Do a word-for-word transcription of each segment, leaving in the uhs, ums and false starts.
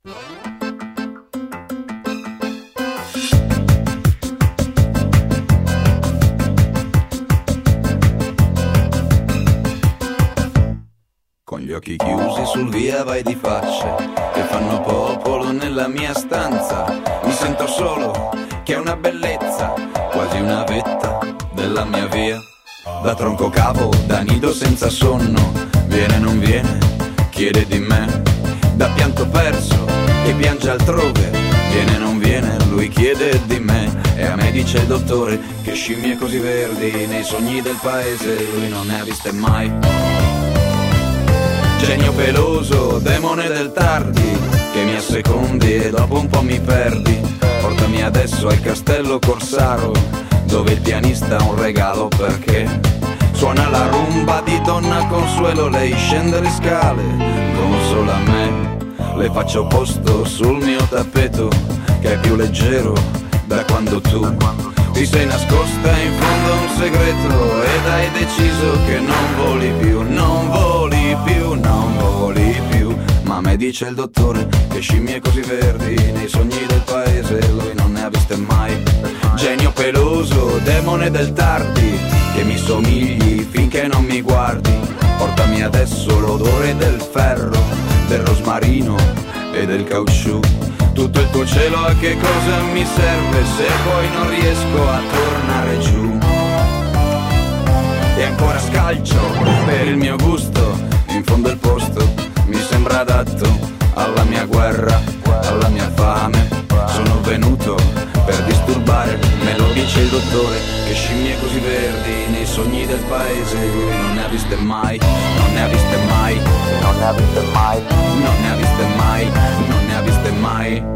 Con gli occhi chiusi sul via vai di faccia che fanno popolo nella mia stanza. Mi sento solo, che è una bellezza, quasi una vetta della mia via. Da tronco cavo, da nido senza sonno, viene non viene, chiede di me. Da pianto perso, che piange altrove, viene non viene, lui chiede di me. E a me dice il dottore che scimmie così verdi nei sogni del paese lui non ne ha viste mai. Genio peloso, demone del tardi, che mi assecondi e dopo un po' mi perdi. Portami adesso al castello Corsaro, dove il pianista ha un regalo perché suona la rumba di Donna Consuelo. Lei scende le scale, consola me, le faccio posto sul mio tappeto, che è più leggero da quando tu ti sei nascosta in fondo a un segreto ed hai deciso che non voli più, non voli più, non voli più. Ma me dice il dottore che scimmie così verdi nei sogni del paese lui non ne ha viste mai. Genio peloso, demone del tardi, che mi somigli finché non mi guardi. Portami adesso l'odore del ferro, del rosmarino e del caucciù. Tutto il tuo cielo a che cosa mi serve se poi non riesco a tornare giù? E ancora scalcio per il mio gusto, in fondo il posto mi sembra adatto alla mia guerra, alla mia fame. Sono venuto per disturbare, me lo dice il dottore, che scimmie così verdi nei sogni del paese lui non ne ha viste mai, non ne ha viste mai, non ne ha viste mai, non ne ha viste mai, non ne ha viste mai.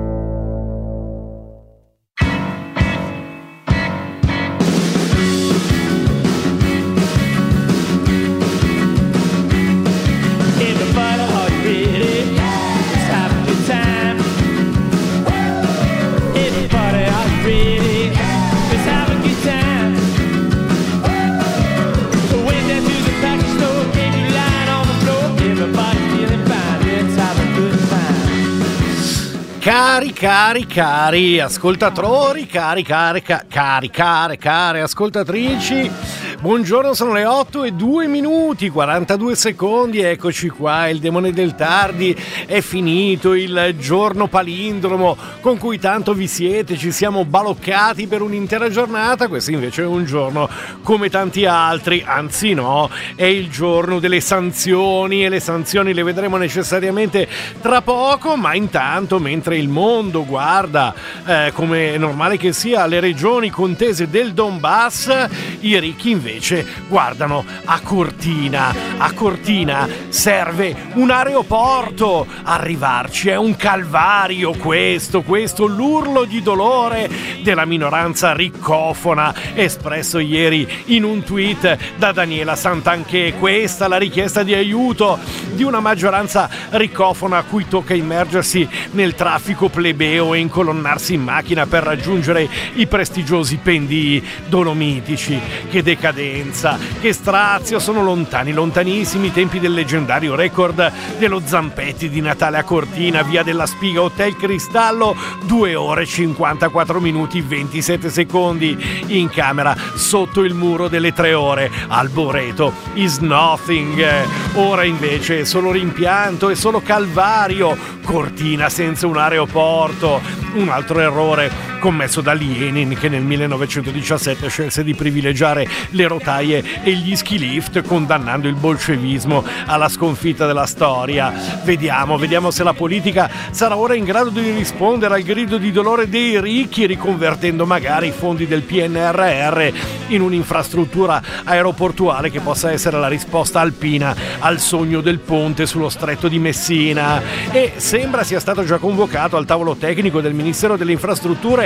Cari, cari, cari ascoltatori, cari, cari, cari, cari, cari, cari ascoltatrici, buongiorno, sono le otto e due minuti, quarantadue secondi, eccoci qua, il demone del tardi, è finito il giorno palindromo con cui tanto vi siete, ci siamo baloccati per un'intera giornata. Questo invece è un giorno come tanti altri, anzi no, è il giorno delle sanzioni e le sanzioni le vedremo necessariamente tra poco, ma intanto mentre il mondo guarda, eh, come è normale che sia, le regioni contese del Donbass, i ricchi invece guardano a Cortina. A Cortina serve un aeroporto, arrivarci è un calvario questo, questo l'urlo di dolore della minoranza riccofona espresso ieri in un tweet da Daniela Santanchè. Questa la richiesta di aiuto di una maggioranza riccofona a cui tocca immergersi nel traffico plebeo e incolonnarsi in macchina per raggiungere i prestigiosi pendii dolomitici. Che decadenza, che strazio, sono lontani, lontanissimi i tempi del leggendario record dello Zampetti di Natale a Cortina, via della Spiga, Hotel Cristallo, due ore cinquantaquattro minuti ventisette secondi, in camera sotto il muro delle tre ore. Alboreto is nothing, ora invece è solo rimpianto, è solo calvario. Cortina senza un aeroporto, un altro errore commesso da Lenin, che nel millenovecentodiciassette scelse di privilegiare le rotaie e gli ski lift, condannando il bolscevismo alla sconfitta della storia. Vediamo, vediamo se la politica sarà ora in grado di rispondere al grido di dolore dei ricchi, riconvertendo magari i fondi del P N R R in un'infrastruttura aeroportuale che possa essere la risposta alpina al sogno del ponte sullo stretto di Messina. E sembra sia stato già convocato al tavolo tecnico del Ministero delle Infrastrutture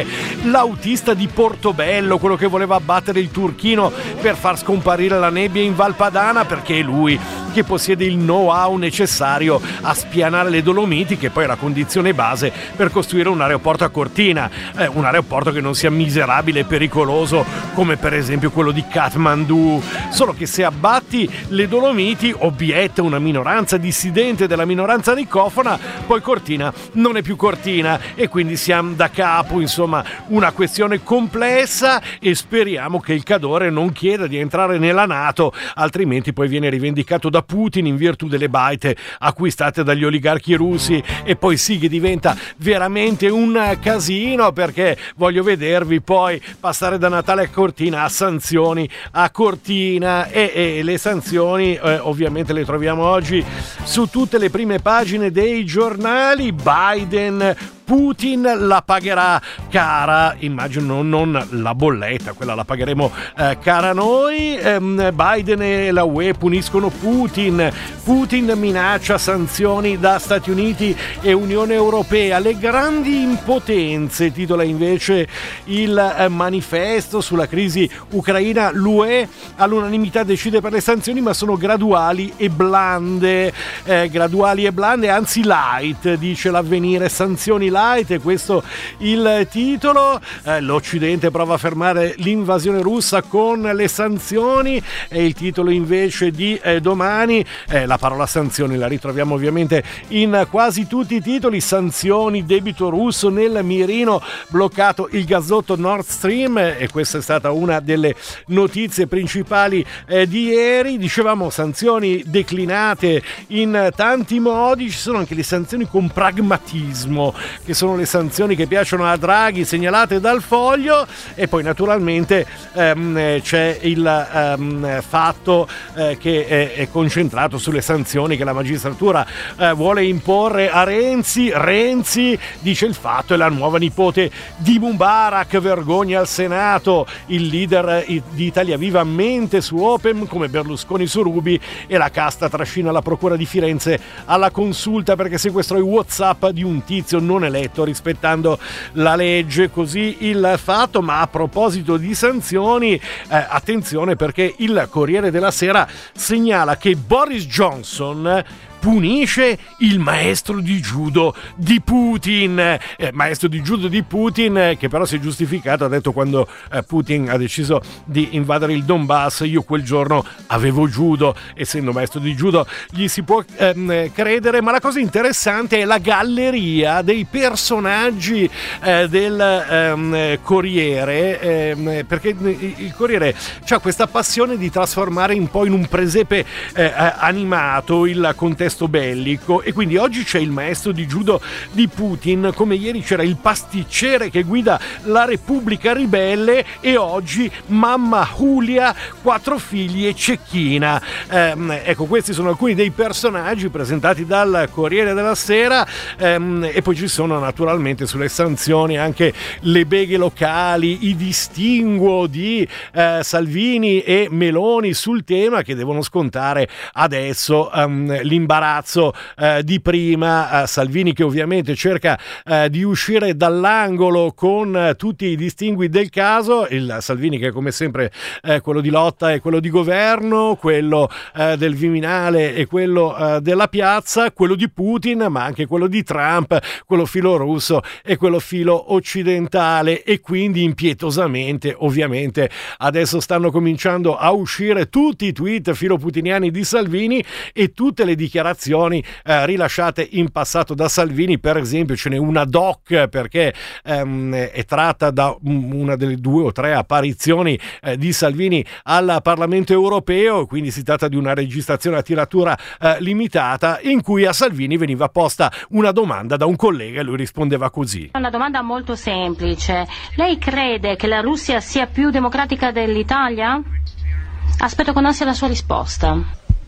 come l'autista di Portobello, quello che voleva abbattere il turchino per far scomparire la nebbia in Valpadana, perché è lui che possiede il know-how necessario a spianare le Dolomiti, che poi è la condizione base per costruire un aeroporto a Cortina, eh, un aeroporto che non sia miserabile e pericoloso come per esempio quello di Kathmandu. Solo che se abbatti le Dolomiti, obietta una minoranza dissidente della minoranza ricofona, poi Cortina non è più Cortina e quindi siamo da capo. Insomma, una questione complessa, e speriamo che il Cadore non chieda di entrare nella NATO, altrimenti poi viene rivendicato da Putin in virtù delle baite acquistate dagli oligarchi russi, e poi sì che diventa veramente un casino, perché voglio vedervi poi passare da Natale a Cortina a sanzioni a Cortina, e, e le sanzioni eh, ovviamente le troviamo oggi su tutte le prime pagine dei giornali. Biden: Putin la pagherà cara, immagino non la bolletta, quella la pagheremo eh, cara noi. ehm, Biden e la U E puniscono Putin, Putin minaccia sanzioni da Stati Uniti e Unione Europea. Le grandi impotenze, titola invece il eh, manifesto sulla crisi ucraina. L'U E all'unanimità decide per le sanzioni, ma sono graduali e blande, eh, graduali e blande, anzi light, dice l'Avvenire, sanzioni light, e questo il titolo. eh, l'Occidente prova a fermare l'invasione russa con le sanzioni, è il titolo invece di eh, Domani. eh, la parola sanzioni la ritroviamo ovviamente in quasi tutti i titoli. Sanzioni, debito russo nel mirino, bloccato il gasdotto Nord Stream, e questa è stata una delle notizie principali eh, di ieri. Dicevamo sanzioni declinate in tanti modi, ci sono anche le sanzioni con pragmatismo, che sono le sanzioni che piacciono a Draghi, segnalate dal Foglio. E poi naturalmente ehm, c'è il ehm, fatto eh, che è, è concentrato sulle sanzioni che la magistratura eh, vuole imporre a Renzi. Renzi, dice il Fatto, è la nuova nipote di Mubarak, vergogna al Senato. Il leader di Italia Viva mente su Open come Berlusconi su Ruby, e la casta trascina la procura di Firenze alla consulta perché sequestrò i WhatsApp di un tizio non eletto rispettando la legge. Così il Fatto. Ma a proposito di sanzioni, eh, attenzione, perché il Corriere della Sera segnala che Boris Johnson punisce il maestro di judo di Putin, eh, maestro di judo di Putin eh, che però si è giustificato, ha detto: quando eh, Putin ha deciso di invadere il Donbass, io quel giorno avevo judo. Essendo maestro di judo gli si può ehm, credere. Ma la cosa interessante è la galleria dei personaggi eh, del ehm, Corriere, ehm, perché il Corriere ha questa passione di trasformare un po' in un presepe eh, animato il contesto bellico, e quindi oggi c'è il maestro di judo di Putin, come ieri c'era il pasticcere che guida la Repubblica Ribelle, e oggi mamma Giulia, quattro figli e cecchina. Ehm, ecco, questi sono alcuni dei personaggi presentati dal Corriere della Sera. Ehm, e poi ci sono naturalmente sulle sanzioni anche le beghe locali, i distinguo di eh, Salvini e Meloni sul tema, che devono scontare adesso um, l'imbarazzo eh, di prima. eh, Salvini che ovviamente cerca eh, di uscire dall'angolo con eh, tutti i distingui del caso, il Salvini che come sempre eh, quello di lotta e quello di governo, quello eh, del Viminale e quello eh, della piazza, quello di Putin ma anche quello di Trump, quello filo russo e quello filo occidentale. E quindi impietosamente ovviamente adesso stanno cominciando a uscire tutti i tweet filoputiniani di Salvini e tutte le dichiarazioni eh, rilasciate in passato da Salvini. Per esempio ce n'è una doc, perché ehm, è tratta da una delle due o tre apparizioni eh, di Salvini al Parlamento Europeo, quindi si tratta di una registrazione a tiratura eh, limitata, in cui a Salvini veniva posta una domanda da un collega e lui rispondeva così. Una domanda molto semplice: lei crede che la Russia sia più democratica dell'Italia? Aspetto con ansia la sua risposta.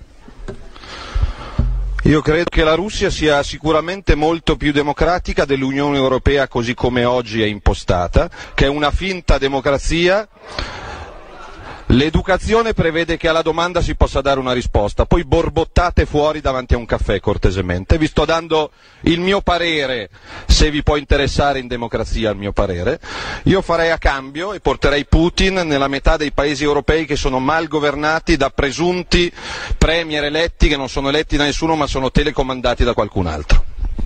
Io credo che la Russia sia sicuramente molto più democratica dell'Unione Europea così come oggi è impostata, che è una finta democrazia L'educazione prevede che alla domanda si possa dare una risposta, poi borbottate fuori davanti a un caffè cortesemente. Vi sto dando il mio parere, se vi può interessare in democrazia il mio parere. Io farei a cambio e porterei Putin nella metà dei paesi europei che sono mal governati da presunti premier eletti che non sono eletti da nessuno ma sono telecomandati da qualcun altro.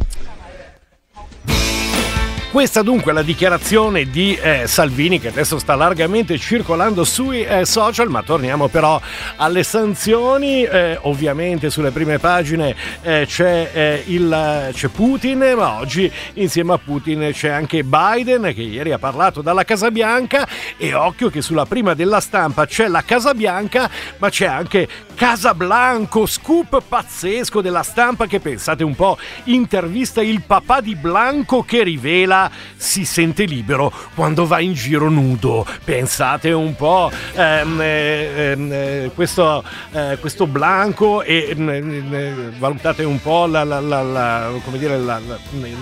Questa dunque è la dichiarazione di eh, Salvini, che adesso sta largamente circolando sui eh, social, ma torniamo però alle sanzioni. Eh, ovviamente sulle prime pagine eh, c'è, eh, il, c'è Putin, ma oggi insieme a Putin c'è anche Biden, che ieri ha parlato dalla Casa Bianca, e occhio che sulla prima della Stampa c'è la Casa Bianca, ma c'è anche Casablanco, scoop pazzesco della Stampa, che pensate un po', intervista il papà di Blanco che rivela si sente libero quando va in giro nudo. Pensate un po', ehm, ehm, questo, eh, questo Blanco, e ehm, valutate un po' la, la, la, la, come dire, la, la,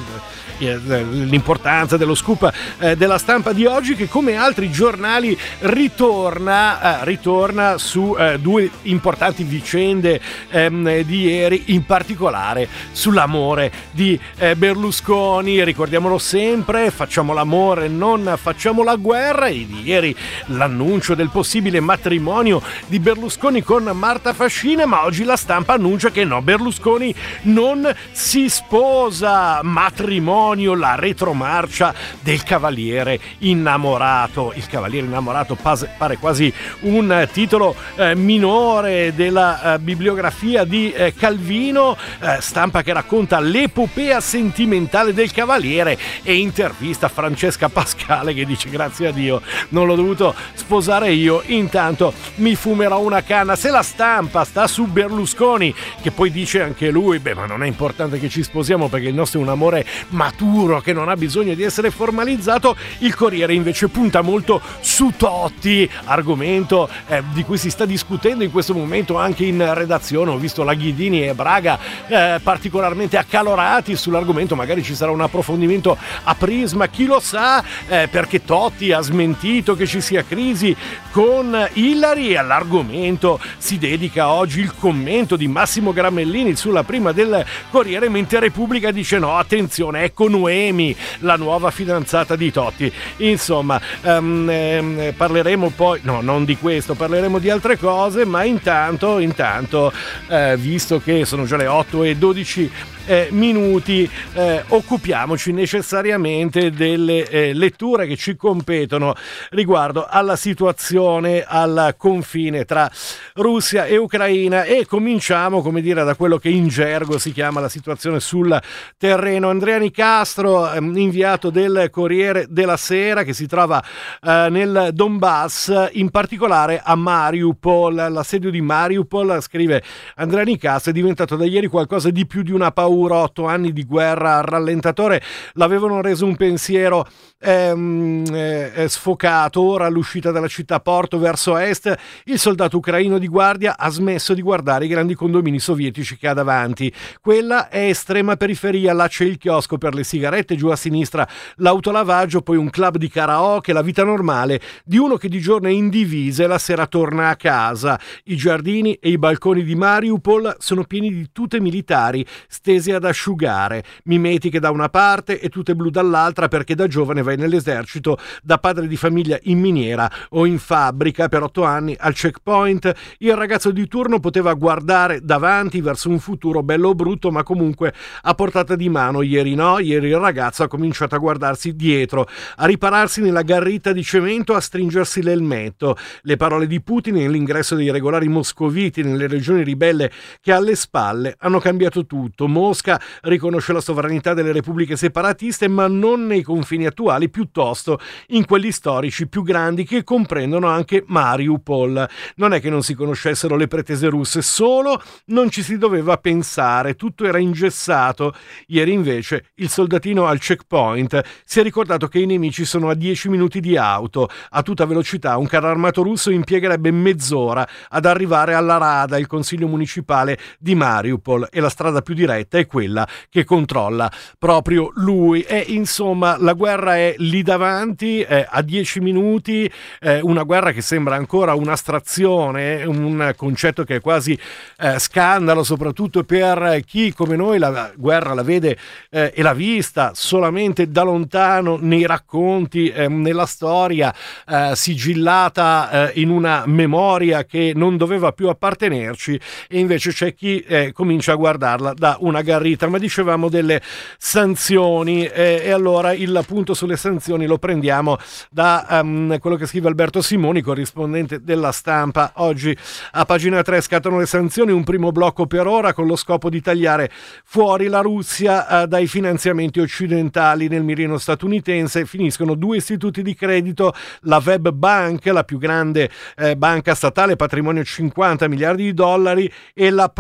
l'importanza dello scoop eh, della Stampa di oggi, che come altri giornali ritorna, eh, ritorna su eh, due importanti vicende ehm, di ieri, in particolare sull'amore di eh, Berlusconi. Ricordiamolo sempre, facciamo l'amore, non facciamo la guerra. E di ieri l'annuncio del possibile matrimonio di Berlusconi con Marta Fascina, ma oggi la Stampa annuncia che no, Berlusconi non si sposa. Matrimonio, la retromarcia del cavaliere innamorato. Il cavaliere innamorato pare quasi un titolo eh, minore della eh, bibliografia di eh, Calvino. eh, Stampa che racconta l'epopea sentimentale del cavaliere, e intervista Francesca Pascale che dice: grazie a Dio non l'ho dovuto sposare io, intanto mi fumerò una canna. Se la Stampa sta su Berlusconi, che poi dice anche lui: beh, ma non è importante che ci sposiamo perché il nostro è un amore maturo che non ha bisogno di essere formalizzato, il Corriere invece punta molto su Totti, argomento eh, di cui si sta discutendo in questo momento anche in redazione. Ho visto la Ghidini e Braga eh, particolarmente accalorati sull'argomento, magari ci sarà un approfondimento a Prisma, chi lo sa, eh, perché Totti ha smentito che ci sia crisi con Hillary, e all'argomento si dedica oggi il commento di Massimo Gramellini sulla prima del Corriere, mentre Repubblica dice: no, attenzione, ecco Noemi, la nuova fidanzata di Totti. Insomma, um, eh, parleremo poi, no, non di questo, parleremo di altre cose, ma intanto, intanto eh, visto che sono già le otto e dodici Eh, minuti, eh, occupiamoci necessariamente delle eh, letture che ci competono riguardo alla situazione al confine tra Russia e Ucraina, e cominciamo, come dire, da quello che in gergo si chiama la situazione sul terreno. Andrea Nicastro, ehm, inviato del Corriere della Sera, che si trova eh, nel Donbass, in particolare a Mariupol. L'assedio di Mariupol, scrive Andrea Nicastro, è diventato da ieri qualcosa di più di una paura. Otto anni di guerra al rallentatore l'avevano reso un pensiero ehm, eh, sfocato. Ora, all'uscita dalla città porto verso est, il soldato ucraino di guardia ha smesso di guardare i grandi condomini sovietici che ha davanti. Quella è estrema periferia, là c'è il chiosco per le sigarette, giù a sinistra l'autolavaggio, poi un club di karaoke, la vita normale di uno che di giorno è in divisa e la sera torna a casa. I giardini e i balconi di Mariupol sono pieni di tute militari stese ad asciugare, mimetiche da una parte e tute blu dall'altra, perché da giovane vai nell'esercito, da padre di famiglia in miniera o in fabbrica. Per otto anni al checkpoint il ragazzo di turno poteva guardare davanti verso un futuro bello o brutto, ma comunque a portata di mano. Ieri no, ieri il ragazzo ha cominciato a guardarsi dietro, a ripararsi nella garrita di cemento, a stringersi l'elmetto. Le parole di Putin e l'ingresso dei regolari moscoviti nelle regioni ribelle che ha alle spalle hanno cambiato tutto. Mosca riconosce la sovranità delle repubbliche separatiste, ma non nei confini attuali, piuttosto in quelli storici più grandi che comprendono anche Mariupol. Non è che non si conoscessero le pretese russe, solo non ci si doveva pensare, tutto era ingessato. Ieri invece il soldatino al checkpoint si è ricordato che i nemici sono a dieci minuti di auto. A tutta velocità un carro armato russo impiegherebbe mezz'ora ad arrivare passare alla Rada, il consiglio municipale di Mariupol, e la strada più diretta è quella che controlla proprio lui. E insomma la guerra è lì davanti, eh, a dieci minuti, eh, una guerra che sembra ancora un'astrazione, un concetto che è quasi eh, scandalo, soprattutto per chi come noi la guerra la vede eh, e l'ha vista solamente da lontano nei racconti, eh, nella storia eh, sigillata eh, in una memoria che non doveva più appartenerci, e invece c'è chi eh, comincia a guardarla da una garrita. Ma dicevamo delle sanzioni, eh, e allora il punto sulle sanzioni lo prendiamo da um, quello che scrive Alberto Simoni, corrispondente della Stampa. Oggi a pagina tre: scattano le sanzioni, un primo blocco per ora con lo scopo di tagliare fuori la Russia eh, dai finanziamenti occidentali. Nel mirino statunitense finiscono due istituti di credito, la Web Bank, la più grande eh, banca statale, patrimonio cinquanta miliardi di dollari, e la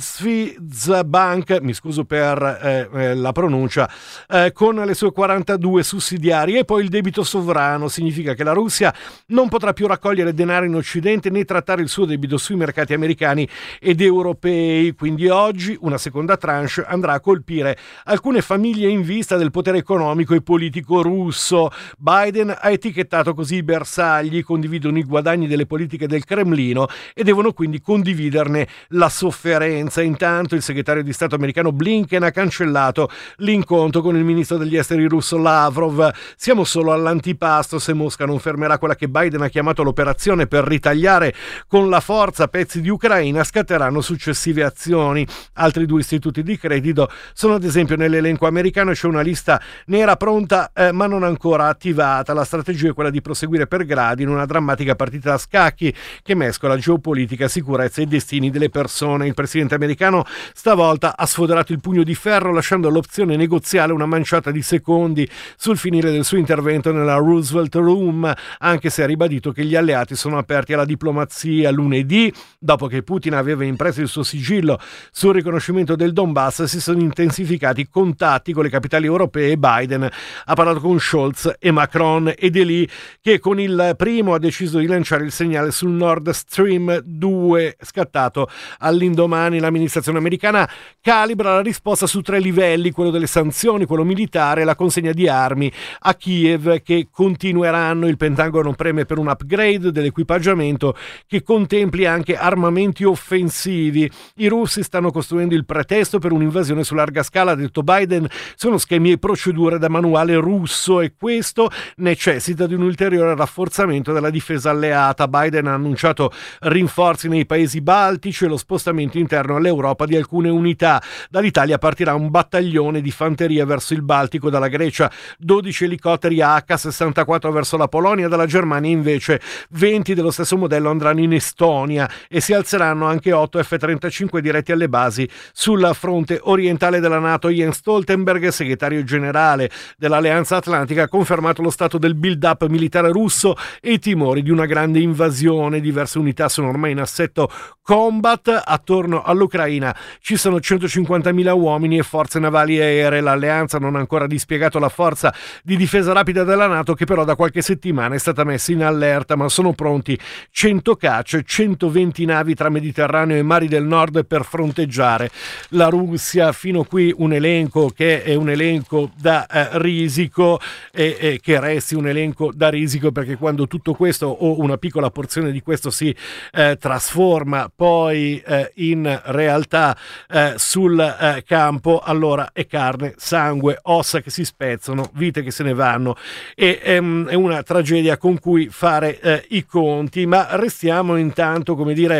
Promsviz Bank, mi scuso per eh, eh, la pronuncia, eh, con le sue quarantadue sussidiarie. E poi il debito sovrano, significa che la Russia non potrà più raccogliere denaro in Occidente né trattare il suo debito sui mercati americani ed europei. Quindi oggi una seconda tranche andrà a colpire alcune famiglie in vista del potere economico e politico russo. Biden ha etichettato così i bersagli: condividono i guadagni delle politiche del Cremlino e devono quindi condividerne la sofferenza. Intanto il segretario di Stato americano Blinken ha cancellato l'incontro con il ministro degli esteri russo Lavrov. Siamo solo all'antipasto se Mosca non fermerà quella che Biden ha chiamato l'operazione per ritagliare con la forza pezzi di Ucraina, scatteranno successive azioni. Altri due istituti di credito sono ad esempio nell'elenco americano, c'è una lista nera pronta eh, ma non ancora attivata. La strategia è quella di proseguire per gradi in una drammatica partita a scacchi che mescola geopolitica, sicurezza e destini delle persone. Il presidente americano stavolta ha sfoderato il pugno di ferro, lasciando all'opzione negoziale una manciata di secondi sul finire del suo intervento nella Roosevelt Room, anche se ha ribadito che gli alleati sono aperti alla diplomazia. Lunedì, dopo che Putin aveva impresso il suo sigillo sul riconoscimento del Donbass, si sono intensificati i contatti con le capitali europee e Biden ha parlato con Scholz e Macron, ed è lì che con il primo ha deciso di lanciare il segnale sul Nord Stream due, scattato all'indomani. L'amministrazione americana calibra la risposta su tre livelli: quello delle sanzioni, quello militare e la consegna di armi a Kiev, che continueranno. Il Pentagono preme per un upgrade dell'equipaggiamento che contempli anche armamenti offensivi. I russi stanno costruendo il pretesto per un'invasione su larga scala, ha detto Biden. Sono schemi e procedure da manuale russo e questo necessita di un ulteriore rafforzamento della difesa alleata. Biden ha annunciato rinforzi nei paesi baltici e lo spostamento interno all'Europa di alcune unità. Dall'Italia partirà un battaglione di fanteria verso il Baltico, dalla Grecia dodici elicotteri acca sessantaquattro verso la Polonia, dalla Germania invece venti dello stesso modello andranno in Estonia, e si alzeranno anche otto effe trentacinque diretti alle basi sul fronte orientale della NATO. Jens Stoltenberg, segretario generale dell'Alleanza Atlantica, ha confermato lo stato del build-up militare russo e i timori di una grande invasione. Diverse unità sono ormai in assetto combat attorno all'Ucraina. Ci sono centocinquantamila uomini e forze navali e aeree. L'Alleanza non ha ancora dispiegato la forza di difesa rapida della NATO, che però da qualche settimana è stata messa in allerta, ma sono pronti cento cacce, centoventi navi tra Mediterraneo e mari del Nord per fronteggiare la Russia. Fino qui un elenco che è un elenco da eh, risico, e, e che resti un elenco da risico, perché quando tutto questo o una piccola porzione di questo si eh, trasforma poi eh, in realtà eh, sul eh, campo, allora è carne, sangue, ossa che si spezzano, vite che se ne vanno, e ehm, è una tragedia con cui fare eh, i conti. Ma restiamo intanto, come dire,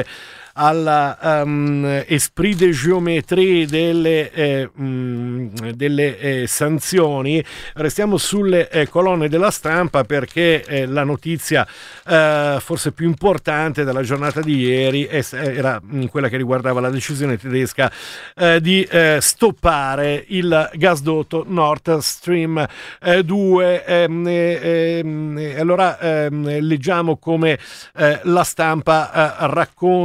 alla um, esprit de géométrie delle, eh, mh, delle eh, sanzioni. Restiamo sulle eh, colonne della Stampa, perché eh, la notizia eh, forse più importante della giornata di ieri è, era quella che riguardava la decisione tedesca eh, di eh, stoppare il gasdotto Nord Stream eh, due. Ehm, ehm, allora ehm, leggiamo come eh, la Stampa eh, racconta la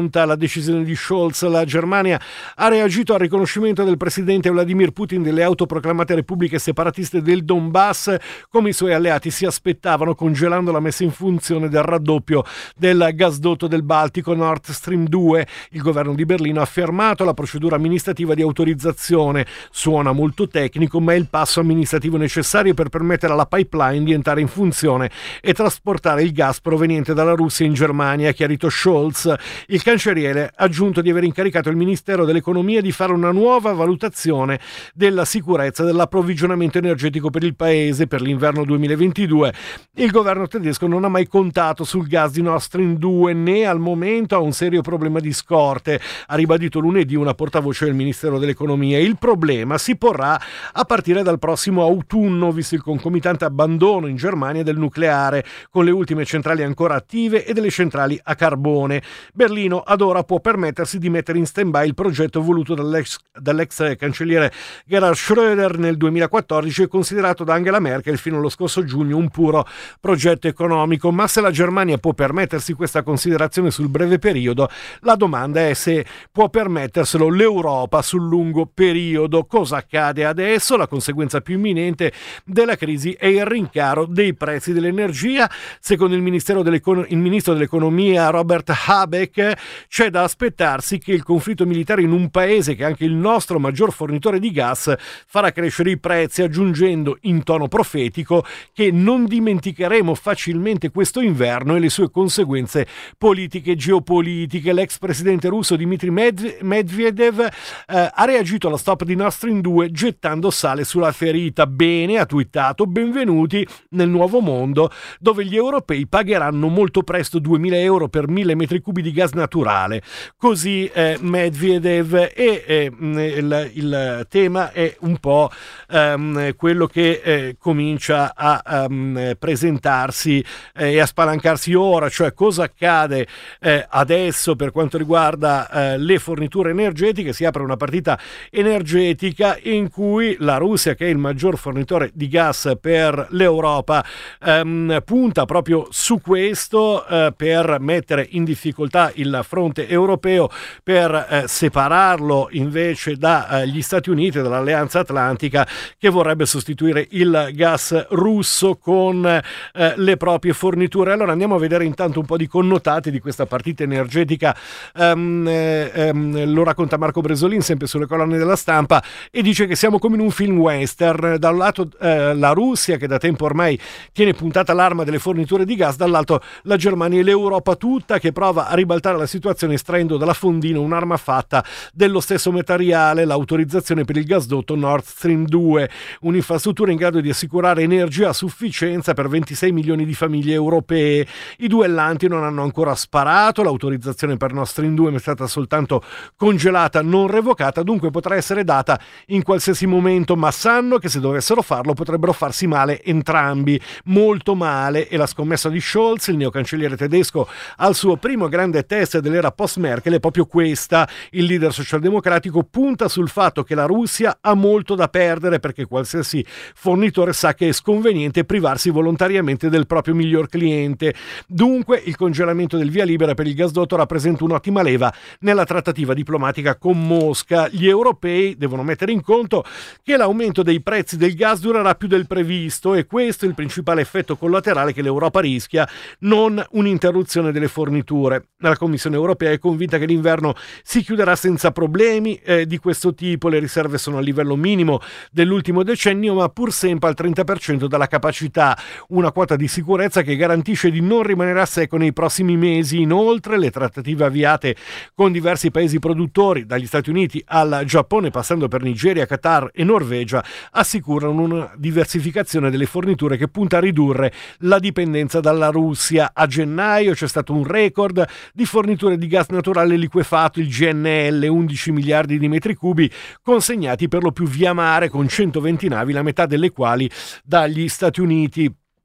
decisione di Scholz. La Germania ha reagito al riconoscimento del presidente Vladimir Putin delle autoproclamate repubbliche separatiste del Donbass, come i suoi alleati si aspettavano, congelando la messa in funzione del raddoppio del gasdotto del Baltico Nord Stream due. Il governo di Berlino ha fermato la procedura amministrativa di autorizzazione. Suona molto tecnico, ma è il passo amministrativo necessario per permettere alla pipeline di entrare in funzione e trasportare il gas proveniente dalla Russia in Germania, ha chiarito Scholz. Il cancelliere ha aggiunto di aver incaricato il Ministero dell'Economia di fare una nuova valutazione della sicurezza dell'approvvigionamento energetico per il paese per l'inverno duemilaventidue. Il governo tedesco non ha mai contato sul gas di Nord Stream due, né al momento ha un serio problema di scorte, ha ribadito lunedì una portavoce del Ministero dell'Economia. Il problema si porrà a partire dal prossimo autunno, visto il concomitante abbandono in Germania del nucleare, con le ultime centrali ancora attive e delle centrali a carbone. Berlino ad ora può permettersi di mettere in stand-by il progetto voluto dall'ex, dall'ex cancelliere Gerhard Schröder nel duemilaquattordici e considerato da Angela Merkel fino allo scorso giugno un puro progetto economico. Ma se la Germania può permettersi questa considerazione sul breve periodo, la domanda è se può permetterselo l'Europa sul lungo periodo. Cosa accade adesso? La conseguenza più imminente della crisi è il rincaro dei prezzi dell'energia. Secondo il Ministero dell'Econ- il ministro dell'Economia Robert Habeck, c'è da aspettarsi che il conflitto militare in un paese che è anche il nostro maggior fornitore di gas farà crescere i prezzi, aggiungendo in tono profetico che non dimenticheremo facilmente questo inverno e le sue conseguenze politiche e geopolitiche. L'ex presidente russo Dmitry Medvedev eh, ha reagito alla stop di Nord Stream due gettando sale sulla ferita. Bene, ha twittato: benvenuti nel nuovo mondo dove gli europei pagheranno molto presto duemila euro per mille metri cubi di gas naturale. Così eh, Medvedev, e eh, il, il tema è un po' ehm, quello che eh, comincia a um, presentarsi eh, e a spalancarsi ora, cioè cosa accade eh, adesso per quanto riguarda eh, le forniture energetiche. Si apre una partita energetica in cui la Russia, che è il maggior fornitore di gas per l'Europa, ehm, punta proprio su questo eh, per mettere in difficoltà il fronte europeo, per eh, separarlo invece dagli eh, Stati Uniti e dall'Alleanza Atlantica, che vorrebbe sostituire il gas russo con eh, le proprie forniture. Allora andiamo a vedere intanto un po' di connotati di questa partita energetica. Um, eh, um, lo racconta Marco Bresolin sempre sulle colonne della Stampa e dice che siamo come in un film western. Da un lato eh, la Russia, che da tempo ormai tiene puntata l'arma delle forniture di gas, dall'altro la Germania e l'Europa tutta che prova a ribaltare la situazione estraendo dalla fondina un'arma fatta dello stesso materiale, l'autorizzazione per il gasdotto Nord Stream due, un'infrastruttura in grado di assicurare energia a sufficienza per ventisei milioni di famiglie europee. I duellanti non hanno ancora sparato, l'autorizzazione per Nord Stream due è stata soltanto congelata, non revocata, dunque potrà essere data in qualsiasi momento, ma sanno che se dovessero farlo potrebbero farsi male entrambi, molto male. E la scommessa di Scholz, il neocancelliere tedesco, al suo primo grande test dell'era post-Merkel è proprio questa. Il leader socialdemocratico punta sul fatto che la Russia ha molto da perdere perché qualsiasi fornitore sa che è sconveniente privarsi volontariamente del proprio miglior cliente. Dunque il congelamento del via libera per il gasdotto rappresenta un'ottima leva nella trattativa diplomatica con Mosca. Gli europei devono mettere in conto che l'aumento dei prezzi del gas durerà più del previsto e questo è il principale effetto collaterale che l'Europa rischia, non un'interruzione delle forniture. La Commissione europea è convinta che l'inverno si chiuderà senza problemi eh, di questo tipo. Le riserve sono al livello minimo dell'ultimo decennio, ma pur sempre al trenta per cento della capacità, una quota di sicurezza che garantisce di non rimanere a secco nei prossimi mesi. Inoltre le trattative avviate con diversi paesi produttori, dagli Stati Uniti al Giappone passando per Nigeria, Qatar e Norvegia, assicurano una diversificazione delle forniture che punta a ridurre la dipendenza dalla Russia. A gennaio c'è stato un record di forniture di gas naturale liquefatto, il G N L, undici miliardi di metri cubi consegnati per lo più via mare con centoventi navi, la metà delle quali dagli Stati Uniti.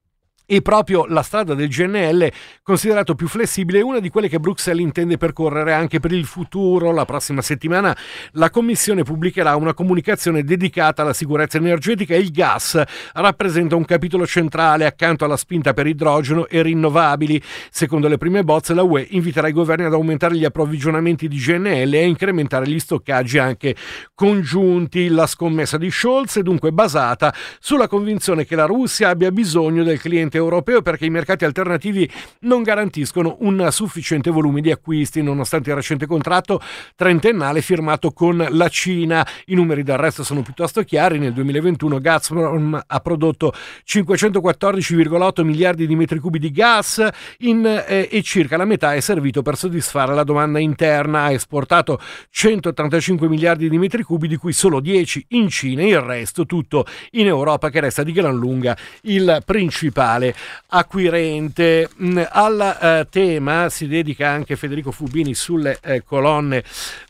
E proprio la strada del G N L, considerato più flessibile, è una di quelle che Bruxelles intende percorrere anche per il futuro. La prossima settimana la Commissione pubblicherà una comunicazione dedicata alla sicurezza energetica e il gas rappresenta un capitolo centrale accanto alla spinta per idrogeno e rinnovabili. Secondo le prime bozze, la U E inviterà i governi ad aumentare gli approvvigionamenti di G N L e a incrementare gli stoccaggi anche congiunti. La scommessa di Scholz è dunque basata sulla convinzione che la Russia abbia bisogno del cliente europeo perché i mercati alternativi non garantiscono un sufficiente volume di acquisti, nonostante il recente contratto trentennale firmato con la Cina. I numeri del resto sono piuttosto chiari. Nel duemilaventuno Gazprom ha prodotto cinquecentoquattordici virgola otto miliardi di metri cubi di gas in, eh, e circa la metà è servito per soddisfare la domanda interna. Ha esportato centottantacinque miliardi di metri cubi, di cui solo dieci in Cina e il resto tutto in Europa, che resta di gran lunga il principale acquirente. Al eh, tema si dedica anche Federico Fubini sulle eh, colonne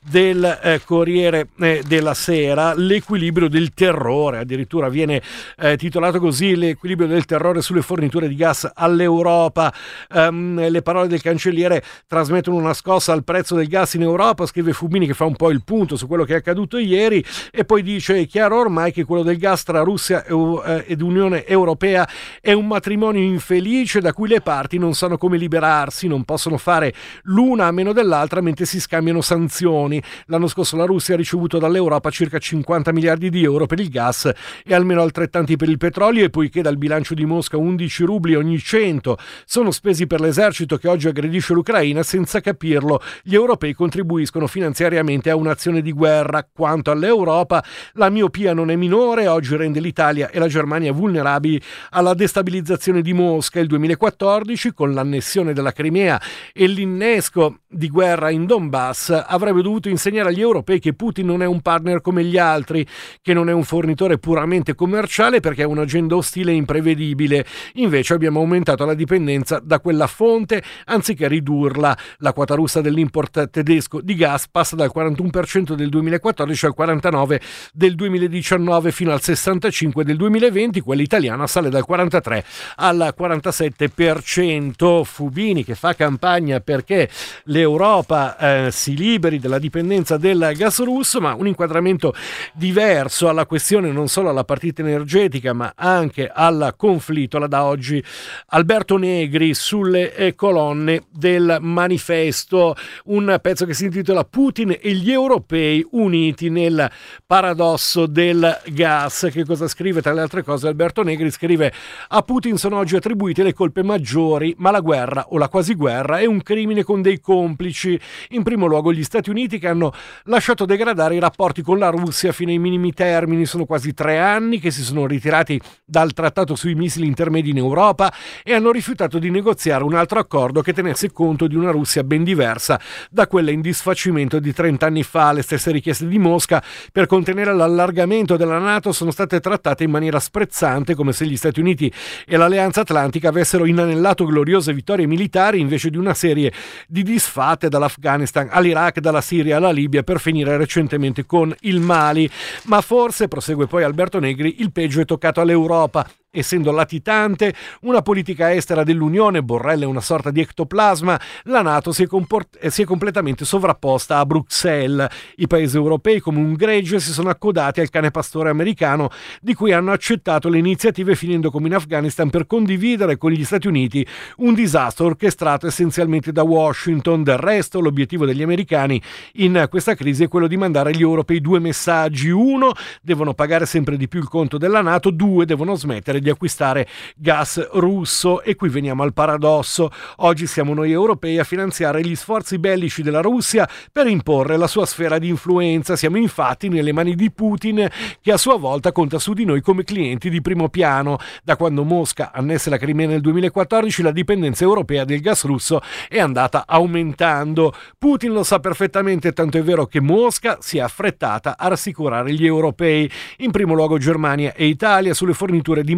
del eh, Corriere eh, della Sera. L'equilibrio del terrore, addirittura viene eh, titolato così, l'equilibrio del terrore sulle forniture di gas all'Europa. Um, le parole del cancelliere trasmettono una scossa al prezzo del gas in Europa, scrive Fubini, che fa un po' il punto su quello che è accaduto ieri, e poi dice: è chiaro ormai che quello del gas tra Russia ed Unione Europea è un matrimonio infelice da cui le parti non sanno come liberarsi, non possono fare l'una a meno dell'altra mentre si scambiano sanzioni. L'anno scorso la Russia ha ricevuto dall'Europa circa cinquanta miliardi di euro per il gas e almeno altrettanti per il petrolio, e poiché dal bilancio di Mosca undici rubli ogni cento sono spesi per l'esercito che oggi aggredisce l'Ucraina, senza capirlo gli europei contribuiscono finanziariamente a un'azione di guerra. Quanto all'Europa, la miopia non è minore, oggi rende l'Italia e la Germania vulnerabili alla destabilizzazione di Mosca. Il duemilaquattordici, con l'annessione della Crimea e l'innesco di guerra in Donbass, avrebbe dovuto insegnare agli europei che Putin non è un partner come gli altri, che non è un fornitore puramente commerciale perché ha un'agenda ostile e imprevedibile. Invece abbiamo aumentato la dipendenza da quella fonte anziché ridurla. La quota russa dell'import tedesco di gas passa dal quarantuno per cento del duemilaquattordici al quarantanove per cento del duemiladiciannove fino al sessantacinque per cento del duemilaventi. Quella italiana sale dal quarantatré al quarantasette per cento. Fubini, che fa campagna perché l'Europa eh, si liberi della dipendenza del gas russo, ma un inquadramento diverso alla questione, non solo alla partita energetica ma anche al conflitto, la dà oggi Alberto Negri sulle eh, colonne del Manifesto, un pezzo che si intitola Putin e gli europei uniti nel paradosso del gas. Che cosa scrive? Tra le altre cose Alberto Negri scrive: a Putin sono oggi attribuite le colpe maggiori, ma la guerra o la quasi guerra è un crimine con dei complici. In primo luogo gli Stati Uniti, che hanno lasciato degradare i rapporti con la Russia fino ai minimi termini. Sono quasi tre anni che si sono ritirati dal trattato sui missili intermedi in Europa e hanno rifiutato di negoziare un altro accordo che tenesse conto di una Russia ben diversa da quella in disfacimento di trenta anni fa. Le stesse richieste di Mosca per contenere l'allargamento della NATO sono state trattate in maniera sprezzante, come se gli Stati Uniti e l'Alleanza Atlantica avessero inanellato gloriose vittorie militari invece di una serie di disfatte dall'Afghanistan all'Iraq, dalla Siria alla Libia, per finire recentemente con il Mali. Ma forse, prosegue poi Alberto Negri, il peggio è toccato all'Europa. Essendo latitante, una politica estera dell'Unione, Borrell è una sorta di ectoplasma, la NATO si è, comport- si è completamente sovrapposta a Bruxelles. I paesi europei, come un gregge, si sono accodati al cane pastore americano, di cui hanno accettato le iniziative, finendo come in Afghanistan per condividere con gli Stati Uniti un disastro orchestrato essenzialmente da Washington. Del resto, l'obiettivo degli americani in questa crisi è quello di mandare agli europei due messaggi: uno, devono pagare sempre di più il conto della NATO; due, devono smettere di acquistare gas russo. E qui veniamo al paradosso: oggi siamo noi europei a finanziare gli sforzi bellici della Russia per imporre la sua sfera di influenza. Siamo infatti nelle mani di Putin, che a sua volta conta su di noi come clienti di primo piano. Da quando Mosca annesse la Crimea nel duemilaquattordici, la dipendenza europea del gas russo è andata aumentando. Putin lo sa perfettamente, tanto è vero che Mosca si è affrettata a rassicurare gli europei, in primo luogo Germania e Italia, sulle forniture di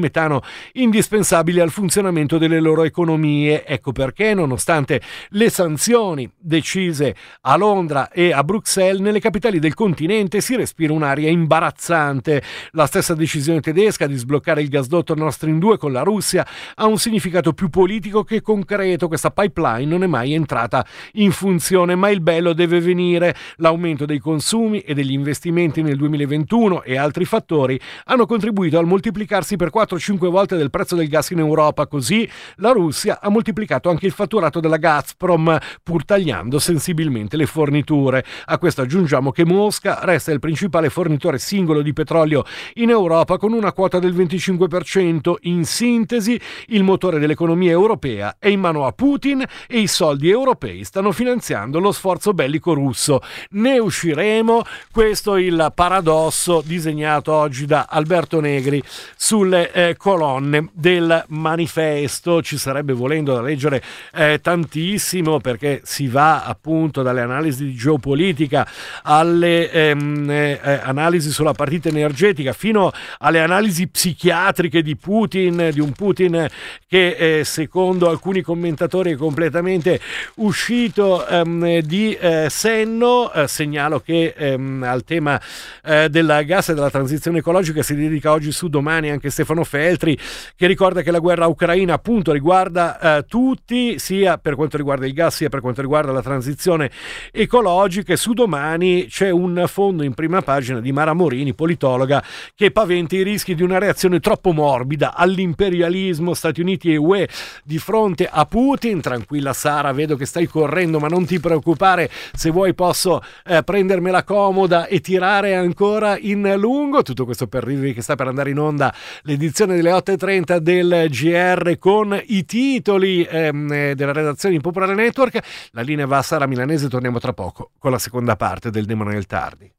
metano indispensabili al funzionamento delle loro economie. Ecco perché, nonostante le sanzioni decise a Londra e a Bruxelles, nelle capitali del continente si respira un'aria imbarazzante. La stessa decisione tedesca di sbloccare il gasdotto Nord Stream due con la Russia ha un significato più politico che concreto. Questa pipeline non è mai entrata in funzione, ma il bello deve venire. L'aumento dei consumi e degli investimenti nel duemilaventuno e altri fattori hanno contribuito al moltiplicarsi per quattro cinque volte del prezzo del gas in Europa. Così la Russia ha moltiplicato anche il fatturato della Gazprom, pur tagliando sensibilmente le forniture. A questo aggiungiamo che Mosca resta il principale fornitore singolo di petrolio in Europa con una quota del venticinque per cento. In sintesi, il motore dell'economia europea è in mano a Putin e i soldi europei stanno finanziando lo sforzo bellico russo. Ne usciremo, questo è il paradosso disegnato oggi da Alberto Negri sulle eh, colonne del manifesto. Ci sarebbe volendo da leggere eh, tantissimo, perché si va appunto dalle analisi di geopolitica alle ehm, eh, analisi sulla partita energetica fino alle analisi psichiatriche di Putin, di un Putin che eh, secondo alcuni commentatori è completamente uscito ehm, di eh, senno. Eh, segnalo che ehm, al tema eh, del gas e della transizione ecologica si dedica oggi su Domani anche Stefano Feltri, che ricorda che la guerra ucraina appunto riguarda eh, tutti, sia per quanto riguarda il gas sia per quanto riguarda la transizione ecologica. E su Domani c'è un fondo in prima pagina di Mara Morini, politologa, che paventa i rischi di una reazione troppo morbida all'imperialismo Stati Uniti e U E di fronte a Putin. Tranquilla Sara, vedo che stai correndo, ma non ti preoccupare, se vuoi posso eh, prendermela comoda e tirare ancora in lungo. Tutto questo per dirvi che sta per andare in onda l'edizione delle otto e trenta del G R con i titoli ehm, della redazione di Popolare Network. La linea va a Sara Milanese, torniamo tra poco con la seconda parte del Demone del Tardi.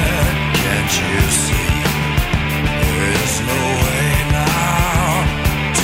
You see, there is no way now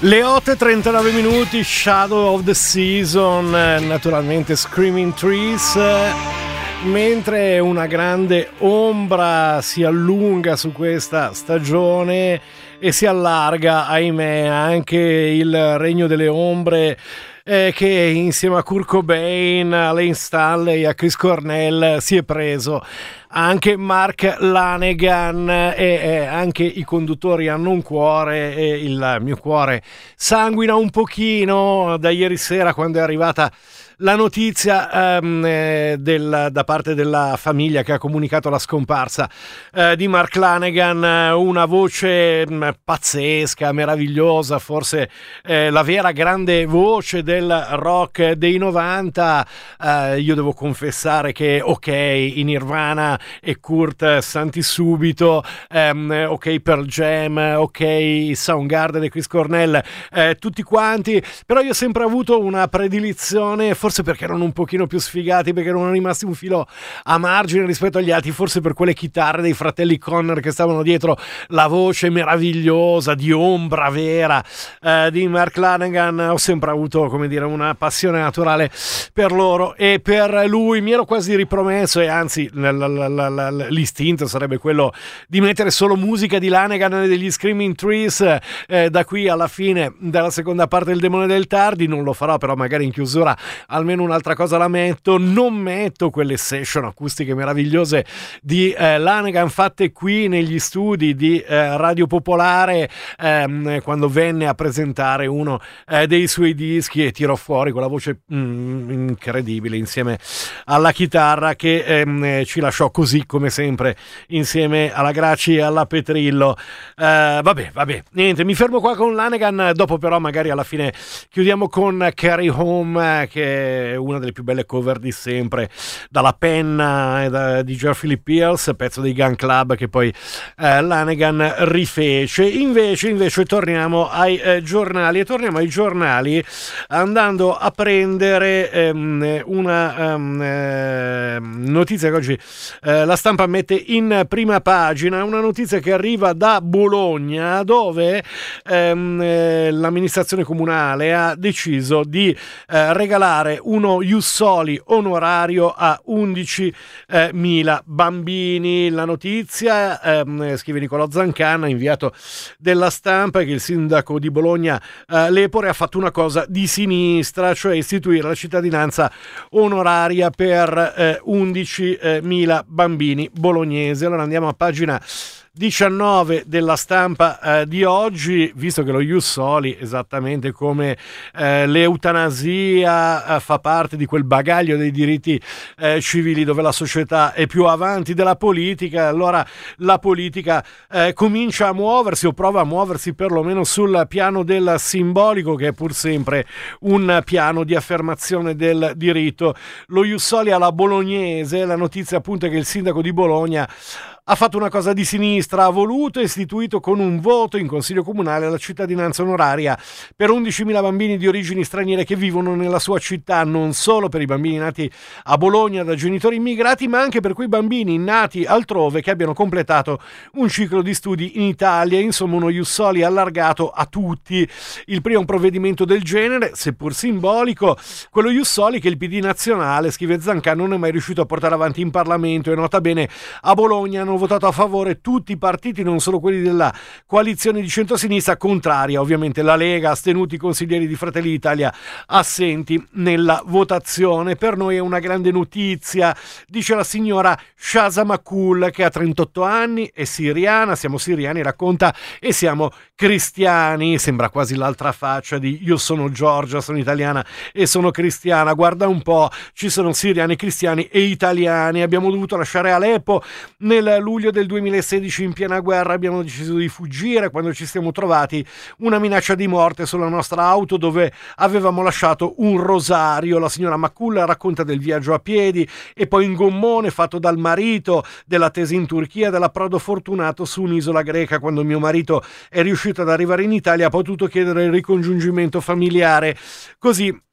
Le otto e trentanove minuti, Shadow of the Season, naturalmente Screaming Trees, mentre una grande ombra si allunga su questa stagione e si allarga, ahimè, anche il regno delle ombre, eh, che insieme a Kurt Cobain, a Lane Stanley, a Chris Cornell si è preso anche Mark Lanegan, e, e anche i conduttori hanno un cuore e il mio cuore sanguina un pochino da ieri sera, quando è arrivata la notizia um, eh, del, da parte della famiglia che ha comunicato la scomparsa eh, di Mark Lanegan, una voce mh, pazzesca, meravigliosa, forse eh, la vera grande voce del rock dei novanta. Eh, io devo confessare che ok, in Nirvana e Kurt santi subito, um, ok Pearl Jam, ok Soundgarden e Chris Cornell, eh, tutti quanti, però io ho sempre avuto una predilizione, forse perché erano un pochino più sfigati, perché erano rimasti un filo a margine rispetto agli altri, forse per quelle chitarre dei fratelli Connor che stavano dietro, la voce meravigliosa di ombra vera eh, di Mark Lanegan. Ho sempre avuto, come dire, una passione naturale per loro e per lui. Mi ero quasi ripromesso, e anzi l- l- l- l'istinto sarebbe quello di mettere solo musica di Lanegan e degli Screaming Trees eh, da qui alla fine della seconda parte del Demone del Tardi. Non lo farò, però magari in chiusura almeno un'altra cosa la metto. Non metto quelle session acustiche meravigliose di eh, Lanegan fatte qui negli studi di eh, Radio Popolare, ehm, quando venne a presentare uno eh, dei suoi dischi e tirò fuori quella voce mm, incredibile insieme alla chitarra che ehm, ci lasciò così come sempre insieme alla Graci e alla Petrillo. Eh, vabbè, vabbè, niente, mi fermo qua con Lanegan, dopo però magari alla fine chiudiamo con Carry Home, che è una delle più belle cover di sempre, dalla penna da, di George Philip Pierce, pezzo dei Gun Club che poi eh, Lanegan rifece. Invece, invece torniamo ai eh, giornali, e torniamo ai giornali andando a prendere ehm, una ehm, eh, notizia che oggi eh, la stampa mette in prima pagina, una notizia che arriva da Bologna, dove ehm, eh, l'amministrazione comunale ha deciso di eh, regalare uno ius soli onorario a undicimila bambini. La notizia, ehm, scrive Nicolò Zancanna, inviato della Stampa, che il sindaco di Bologna eh, Lepore ha fatto una cosa di sinistra, cioè istituire la cittadinanza onoraria per eh, undicimila bambini bolognesi. Allora andiamo a pagina diciannove della Stampa eh, di oggi, visto che lo ius soli, esattamente come eh, l'eutanasia, eh, fa parte di quel bagaglio dei diritti eh, civili dove la società è più avanti della politica, allora la politica eh, comincia a muoversi, o prova a muoversi perlomeno sul piano del simbolico, che è pur sempre un piano di affermazione del diritto. Lo ius soli alla bolognese, la notizia appunto è che il sindaco di Bologna ha fatto una cosa di sinistra, ha voluto e istituito con un voto in consiglio comunale la cittadinanza onoraria per undicimila bambini di origini straniere che vivono nella sua città, non solo per i bambini nati a Bologna da genitori immigrati, ma anche per quei bambini nati altrove che abbiano completato un ciclo di studi in Italia. Insomma, uno ius soli allargato a tutti. Il primo provvedimento del genere, seppur simbolico, quello ius soli che il P D nazionale, scrive Zancanna, non è mai riuscito a portare avanti in Parlamento, e nota bene a Bologna hanno votato a favore tutti i partiti, non solo quelli della coalizione di centrosinistra, contraria ovviamente la Lega, astenuti i consiglieri di Fratelli d'Italia assenti nella votazione. Per noi è una grande notizia, dice la signora Shaza Makul, che ha trentotto anni, è siriana, siamo siriani, racconta, e siamo cristiani. Sembra quasi l'altra faccia di io sono Giorgia, sono italiana e sono cristiana. Guarda un po', ci sono siriani, cristiani e italiani. Abbiamo dovuto lasciare Aleppo nel luglio del duemilasedici, in piena guerra. Abbiamo deciso di fuggire quando ci siamo trovati una minaccia di morte sulla nostra auto, dove avevamo lasciato un rosario. La signora Makul racconta del viaggio a piedi e poi in gommone fatto dal marito, della tesi in Turchia, dell'approdo fortunato su un'isola greca. Quando mio marito è riuscito ad arrivare in Italia ha potuto chiedere il ricongiungimento familiare. Così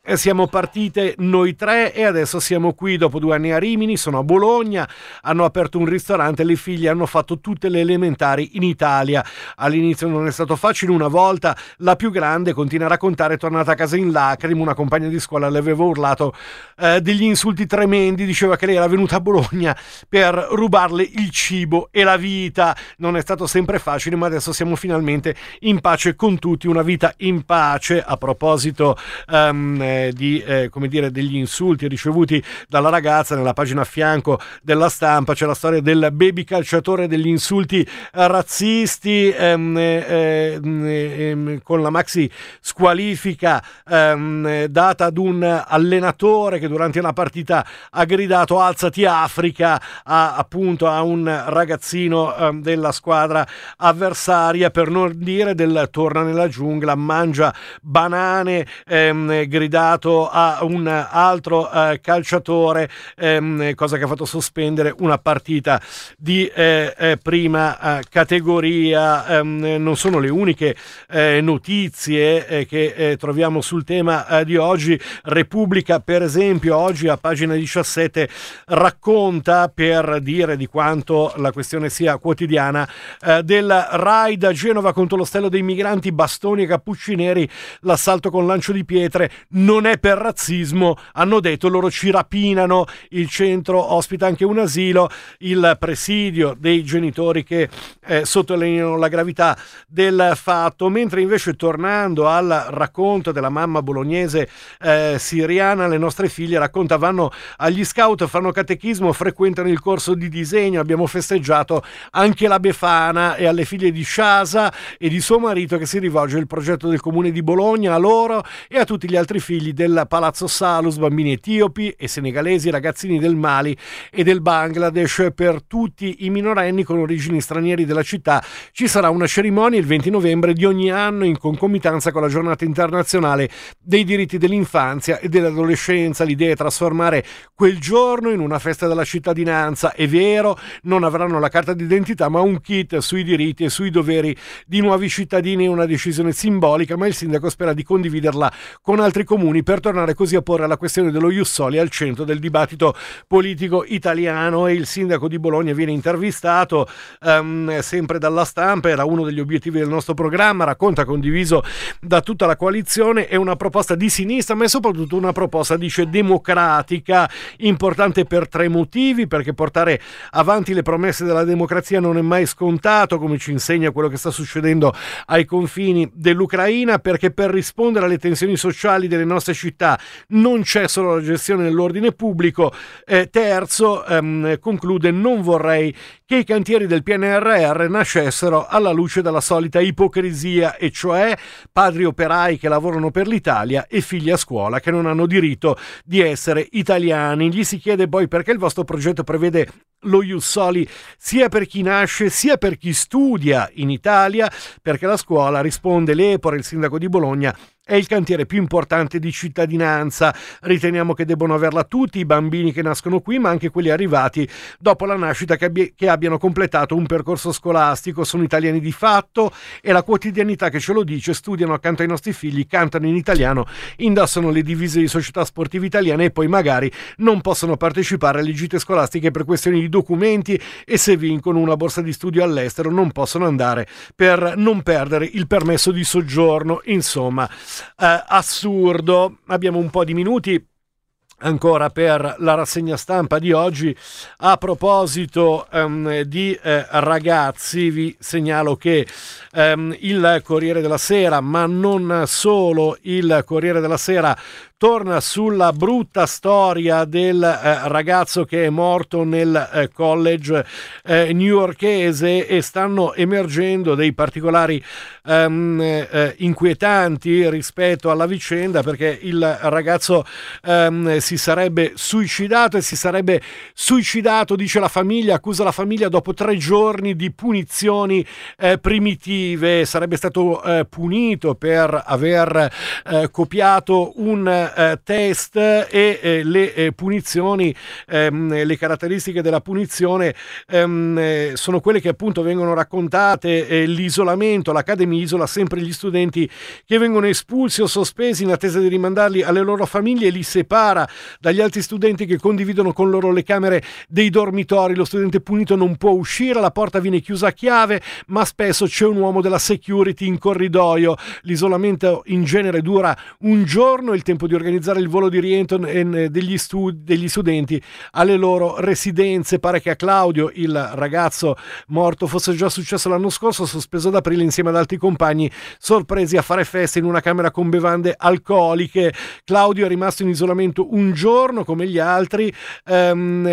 E siamo partite noi tre e adesso siamo qui dopo due anni a Rimini, sono a Bologna, hanno aperto un ristorante, le figlie hanno fatto tutte le elementari in Italia. All'inizio non è stato facile, una volta la più grande, continua a raccontare, è tornata a casa in lacrime, una compagna di scuola le aveva urlato eh, degli insulti tremendi, diceva che lei era venuta a Bologna per rubarle il cibo e la vita. Non è stato sempre facile, ma adesso siamo finalmente in pace con tutti, una vita in pace. A proposito um, di eh, come dire degli insulti ricevuti dalla ragazza, nella pagina a fianco della Stampa c'è la storia del baby calciatore, degli insulti razzisti ehm, eh, eh, con la maxi squalifica ehm, data ad un allenatore che durante una partita ha gridato "alzati Africa" a, appunto a un ragazzino ehm, della squadra avversaria, per non dire del "torna nella giungla, mangia banane", ehm, gridato a un altro eh, calciatore, ehm, cosa che ha fatto sospendere una partita di eh, eh, prima eh, categoria. Ehm, non sono le uniche eh, notizie eh, che eh, troviamo sul tema eh, di oggi. Repubblica, per esempio, oggi a pagina diciassette racconta, per dire di quanto la questione sia quotidiana, eh, del raid a Genova contro l'ostello dei migranti, bastoni e cappucci neri, l'assalto con lancio di pietre. Non è per razzismo, hanno detto, loro ci rapinano, il centro ospita anche un asilo, il presidio dei genitori che eh, sottolineano la gravità del fatto. Mentre invece, tornando al racconto della mamma bolognese eh, siriana, le nostre figlie, racconta, vanno agli scout, fanno catechismo, frequentano il corso di disegno, abbiamo festeggiato anche la Befana, e alle figlie di Shasa e di suo marito che si rivolge il progetto del comune di Bologna, a loro e a tutti gli altri figli del Palazzo Salus, bambini etiopi e senegalesi, ragazzini del Mali e del Bangladesh. Per tutti i minorenni con origini stranieri della città ci sarà una cerimonia il venti novembre di ogni anno, in concomitanza con la giornata internazionale dei diritti dell'infanzia e dell'adolescenza. L'idea è trasformare quel giorno in una festa della cittadinanza. È vero, non avranno la carta d'identità, ma un kit sui diritti e sui doveri di nuovi cittadini. È una decisione simbolica, ma il sindaco spera di condividerla con altri comuni per tornare così a porre la questione dello Ius Soli al centro del dibattito politico italiano. E il sindaco di Bologna viene intervistato um, sempre dalla Stampa, era uno degli obiettivi del nostro programma, racconta, condiviso da tutta la coalizione, è una proposta di sinistra, ma è soprattutto una proposta, dice, democratica, importante per tre motivi: perché portare avanti le promesse della democrazia non è mai scontato, come ci insegna quello che sta succedendo ai confini dell'Ucraina; perché per rispondere alle tensioni sociali delle nostre città non c'è solo la gestione dell'ordine pubblico. Eh, terzo, ehm, conclude, non vorrei che i cantieri del P N R R nascessero alla luce della solita ipocrisia, e cioè padri operai che lavorano per l'Italia e figli a scuola che non hanno diritto di essere italiani. Gli si chiede poi perché il vostro progetto prevede lo Ius Soli sia per chi nasce sia per chi studia in Italia, perché la scuola, risponde Lepore, il sindaco di Bologna, è il cantiere più importante di cittadinanza. Riteniamo che debbano averla tutti i bambini che nascono qui, ma anche quelli arrivati dopo la nascita che, abbi- che abbiano completato un percorso scolastico. Sono italiani di fatto, e la quotidianità che ce lo dice. Studiano accanto ai nostri figli, cantano in italiano, indossano le divise di società sportive italiane e poi magari non possono partecipare alle gite scolastiche per questioni di documenti, e se vincono una borsa di studio all'estero non possono andare per non perdere il permesso di soggiorno. Insomma, Eh, assurdo. Abbiamo un po' di minuti ancora per la rassegna stampa di oggi. A proposito um, di eh, ragazzi, vi segnalo che um, il Corriere della Sera, ma non solo il Corriere della Sera, torna sulla brutta storia del eh, ragazzo che è morto nel eh, college eh, newyorkese, e stanno emergendo dei particolari ehm, eh, inquietanti rispetto alla vicenda, perché il ragazzo ehm, si sarebbe suicidato e si sarebbe suicidato, dice la famiglia, accusa la famiglia, dopo tre giorni di punizioni eh, primitive. Sarebbe stato eh, punito per aver eh, copiato un eh, test e eh, le eh, punizioni, ehm, le caratteristiche della punizione ehm, eh, sono quelle che appunto vengono raccontate, eh, l'isolamento, l'Academy isola sempre gli studenti che vengono espulsi o sospesi in attesa di rimandarli alle loro famiglie e li separa dagli altri studenti che condividono con loro le camere dei dormitori. Lo studente punito non può uscire, la porta viene chiusa a chiave, ma spesso c'è un uomo della security in corridoio. L'isolamento in genere dura un giorno, il tempo di organizzare il volo di rientro degli, stu- degli studenti alle loro residenze. Pare che a Claudio, il ragazzo morto, fosse già successo l'anno scorso, sospeso ad aprile insieme ad altri compagni, sorpresi a fare festa in una camera con bevande alcoliche. Claudio è rimasto in isolamento un giorno come gli altri, ehm,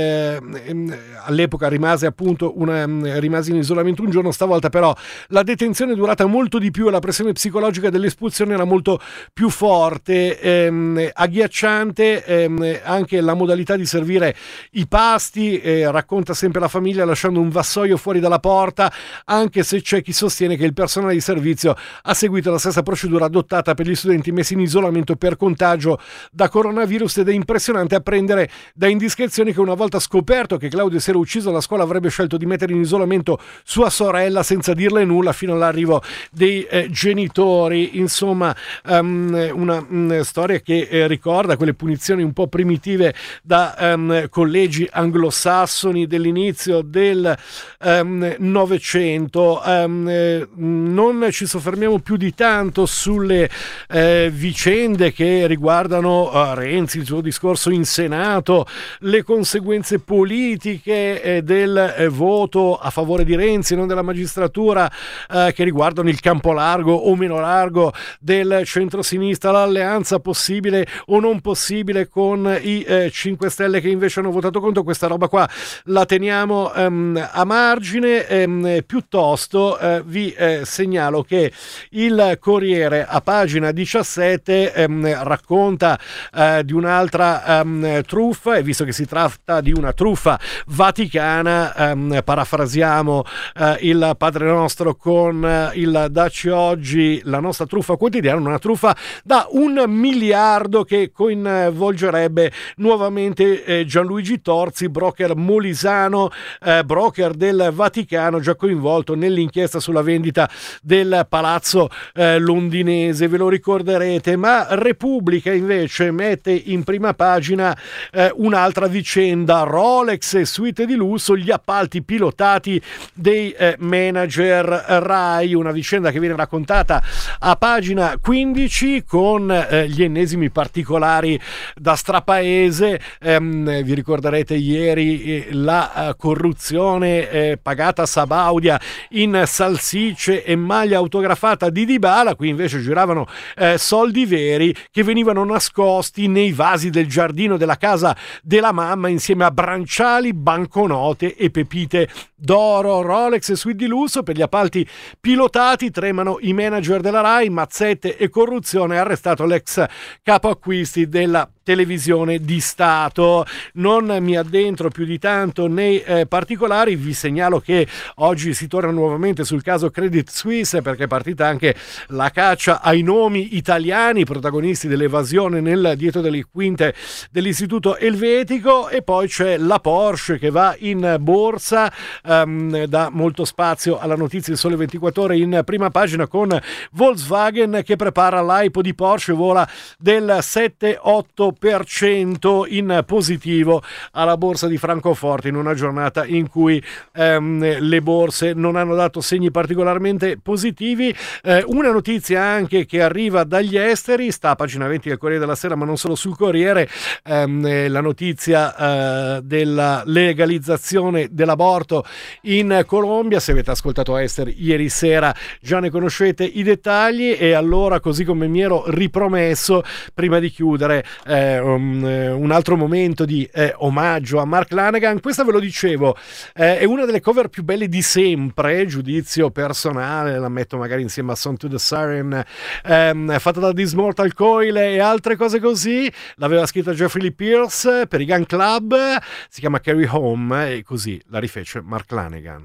ehm, all'epoca rimase appunto una, rimase in isolamento un giorno, stavolta però la detenzione è durata molto di più e la pressione psicologica dell'espulsione era molto più forte, ehm, agghiacciante ehm, anche la modalità di servire i pasti, eh, racconta sempre la famiglia lasciando un vassoio fuori dalla porta, anche se c'è chi sostiene che il personale di servizio ha seguito la stessa procedura adottata per gli studenti messi in isolamento per contagio da coronavirus. Ed è impressionante apprendere da indiscrezioni che una volta scoperto che Claudio si era ucciso, la scuola avrebbe scelto di mettere in isolamento sua sorella senza dirle nulla fino all'arrivo dei eh, genitori. Insomma, um, una um, storia che eh, ricorda quelle punizioni un po' primitive da um, collegi anglosassoni dell'inizio del um, Novecento. Um, eh, non ci soffermiamo più di tanto sulle eh, vicende che riguardano uh, Renzi, il suo discorso in Senato, le conseguenze politiche eh, del eh, voto a favore di Renzi, non della magistratura, eh, che riguardano il campo largo o meno largo del centro-sinistra, l'alleanza possibile o non possibile con i eh, cinque Stelle che invece hanno votato contro. Questa roba qua la teniamo ehm, a margine, ehm, piuttosto eh, vi eh, segnalo che il Corriere a pagina diciassette ehm, racconta eh, di un'altra ehm, truffa, e visto che si tratta di una truffa vaticana, ehm, parafrasiamo eh, il Padre Nostro con eh, il Dacci Oggi, la nostra truffa quotidiana, una truffa da un miliardo che coinvolgerebbe nuovamente eh, Gianluigi Torzi, broker molisano, eh, broker del Vaticano, già coinvolto nell'inchiesta sulla vendita del palazzo eh, londinese, ve lo ricorderete. Ma Repubblica invece mette in prima pagina eh, un'altra vicenda: Rolex e suite di lusso, gli appalti pilotati dei eh, manager Rai, una vicenda che viene raccontata a pagina quindici con eh, gli ennesimi particolari da strapaese. Ehm, vi ricorderete ieri eh, la eh, corruzione eh, pagata a Sabaudia in salsicce e maglia autografata di Dybala. Qui invece giravano eh, soldi veri che venivano nascosti nei vasi del giardino della casa della mamma insieme a branciali, banconote e pepite d'oro. Rolex e suite di lusso, per gli appalti pilotati tremano i manager della Rai, mazzette e corruzione, arrestato l'ex capo acquisti della televisione di Stato. Non mi addentro più di tanto nei eh, particolari, vi segnalo che oggi si torna nuovamente sul caso Credit Suisse, perché è partita anche la caccia ai nomi italiani protagonisti dell'evasione nel dietro delle quinte dell'Istituto Elvetico. E poi c'è la Porsche che va in borsa, ehm, dà molto spazio alla notizia del Sole ventiquattro Ore in prima pagina, con Volkswagen che prepara l'hypo di Porsche, vola del sette otto per cento in positivo alla borsa di Francoforte, in una giornata in cui ehm, le borse non hanno dato segni particolarmente positivi. Eh, una notizia anche che arriva dagli esteri, sta a pagina venti del Corriere della Sera, ma non solo sul Corriere, ehm, la notizia eh, della legalizzazione dell'aborto in Colombia. Se avete ascoltato Esther ieri sera già ne conoscete i dettagli, e allora, così come mi ero ripromesso, prima di chiudere eh, Un, un altro momento di eh, omaggio a Mark Lanegan. Questa, ve lo dicevo, eh, è una delle cover più belle di sempre, giudizio personale, la metto magari insieme a Song to the Siren, ehm, fatta da This Mortal Coil e altre cose così. L'aveva scritta Jeffrey Lee Pierce per i Gun Club, si chiama Carry Home, e così la rifece Mark Lanegan.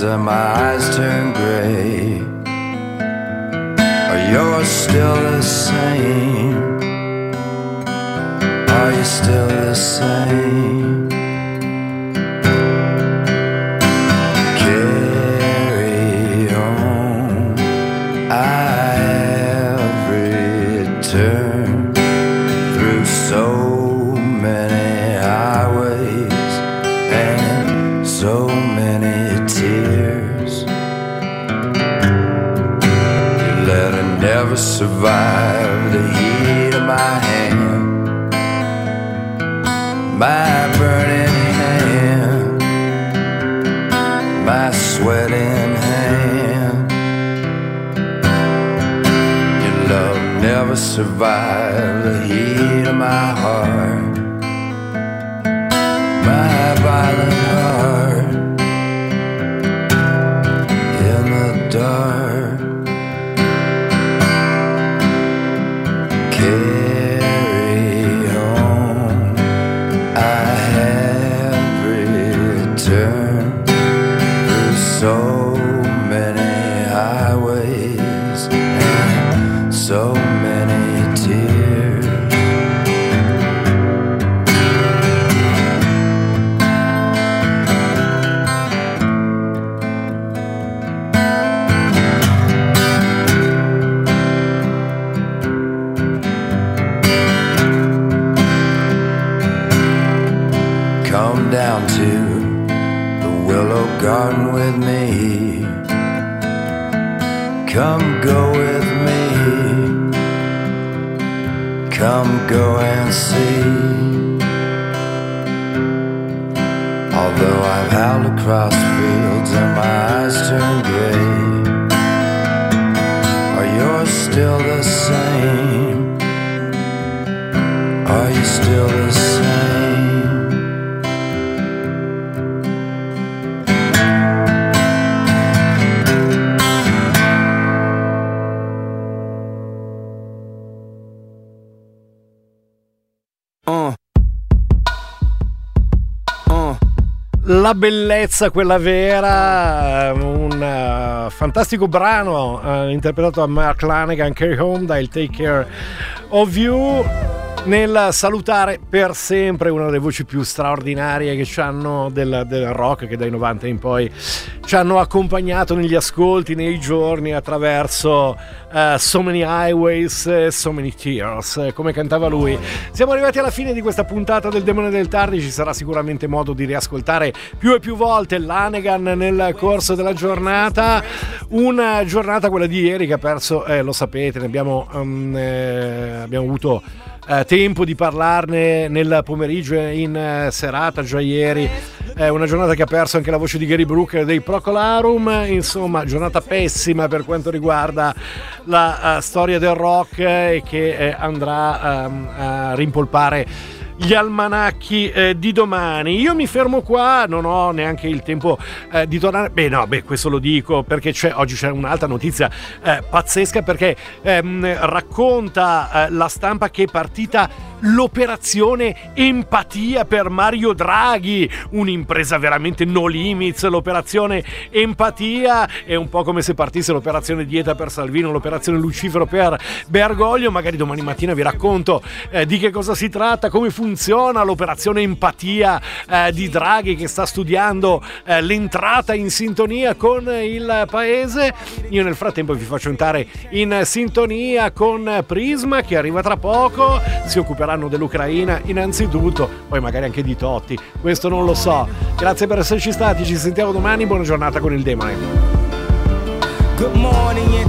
and my eyes turn gray. Are yours still the same? Are you still the same? Carry on, I have returned through so many highways and so many tears. Your letter never survived the heat of my hand, my burning hand, my sweating hand. Your love never survived the heat of my heart, my violent heart in the dark. Carry on, I have returned through so many highways and so many tears. Come down to the Willow Garden with me. Come go with me. Come go and see. Although I've howled across fields and my eyes turn gray, are yours still the same? Are you still the same? La bellezza, quella vera, un uh, fantastico brano uh, interpretato da Mark Lanegan, Carry Home, da il Take Care of You, nel salutare per sempre una delle voci più straordinarie che ci hanno del, del rock, che dai novanta in poi ci hanno accompagnato negli ascolti, nei giorni, attraverso uh, So Many Highways, So Many Tears, come cantava lui. Siamo arrivati alla fine di questa puntata del Demone del Tardi. Ci sarà sicuramente modo di riascoltare più e più volte Lanegan nel corso della giornata. Una giornata, quella di ieri, che ha perso, eh, lo sapete, ne abbiamo, um, eh, abbiamo avuto eh, tempo di parlarne nel pomeriggio e in eh, serata già ieri. È una giornata che ha perso anche la voce di Gary Brooker dei Procolarum. Insomma, giornata pessima per quanto riguarda la uh, storia del rock, e eh, che eh, andrà um, a rimpolpare gli almanacchi eh, di domani. Io mi fermo qua, non ho neanche il tempo eh, di tornare. Beh no, beh questo lo dico perché c'è, oggi c'è un'altra notizia eh, pazzesca, perché ehm, racconta eh, la stampa che è partita l'operazione Empatia per Mario Draghi, un'impresa veramente no limits. L'operazione Empatia è un po' come se partisse l'operazione Dieta per Salvini, l'operazione Lucifero per Bergoglio. Magari domani mattina vi racconto eh, di che cosa si tratta, come funziona l'operazione Empatia eh, di Draghi, che sta studiando eh, l'entrata in sintonia con il paese. Io nel frattempo vi faccio entrare in sintonia con Prisma, che arriva tra poco. Si occuperà dell'Ucraina innanzitutto, poi magari anche di Totti, questo non lo so. Grazie per esserci stati, ci sentiamo domani, buona giornata con il Demone. Good morning.